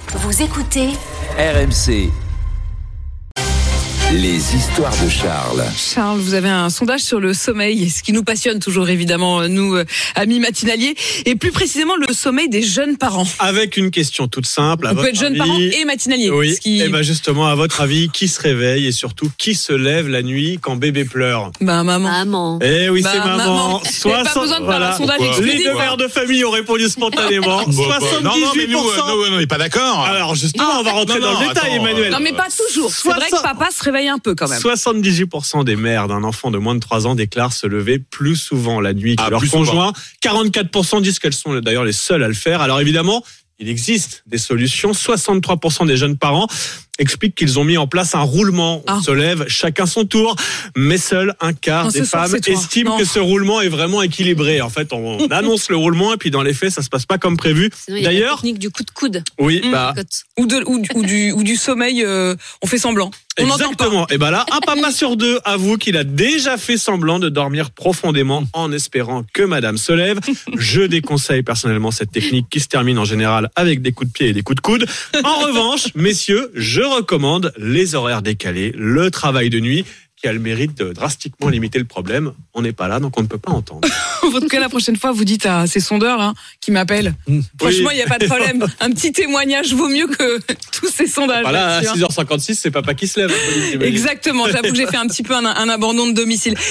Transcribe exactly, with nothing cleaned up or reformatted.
Vous écoutez R M C. Les histoires de Charles. Charles, vous avez un sondage sur le sommeil, ce qui nous passionne toujours évidemment, nous, euh, amis matinaliers, et plus précisément le sommeil des jeunes parents. Avec une question toute simple. À On votre peut être jeune avis, parent et matinalier. Oui, ce qui... et ben justement, à votre avis, qui se réveille et surtout qui se lève la nuit quand bébé pleure? Bah maman. Maman. Eh oui, Bah, c'est maman. maman. soixante Pas besoin de faire un sondage Les exclusif. deux mères de famille ont répondu spontanément. Bon, bah, non, non, mais soixante-dix-huit nous, pour euh, cent. nous, on n'est pas d'accord. Alors justement, on va rentrer non, dans non, le détail, attends, Emmanuel. Non mais pas toujours. C'est vrai que papa se réveille un peu quand même. soixante-dix-huit pour cent des mères d'un enfant de moins de trois ans déclarent se lever plus souvent la nuit que Ah, leur plus conjoint. quarante-quatre pour cent disent qu'elles sont d'ailleurs les seules à le faire. Alors évidemment, il existe des solutions. soixante-trois pour cent des jeunes parents expliquent qu'ils ont mis en place un roulement. On Ah. se lève chacun son tour, mais seul un quart Non, des ce soir, femmes c'est toi. estiment Non. que ce roulement est vraiment équilibré. En fait, on annonce le roulement et puis dans les faits, ça se passe pas comme prévu. Sinon, il y a la D'ailleurs, technique du coup de coude. oui, Mmh. bah, Ou, de, ou, ou, du, ou du sommeil, euh, on fait semblant. On n'entend pas. exactement. Et ben là, un papa sur deux avoue qu'il a déjà fait semblant de dormir profondément en espérant que madame se lève. Je déconseille personnellement cette technique qui se termine en général avec des coups de pied et des coups de coude. En revanche, messieurs, je recommande les horaires décalés, le travail de nuit qui a le mérite de drastiquement limiter le problème. On n'est pas là, donc on ne peut pas entendre. En tout cas, la prochaine fois, vous dites à ces sondeurs là, qui m'appellent. Franchement, il n'y a pas de problème. Un petit témoignage vaut mieux que tous ces sondages. Voilà, à là-dessus, hein. six heures cinquante-six, c'est papa qui se lève. Exactement, j'avoue que j'ai fait un petit peu un, un abandon de domicile.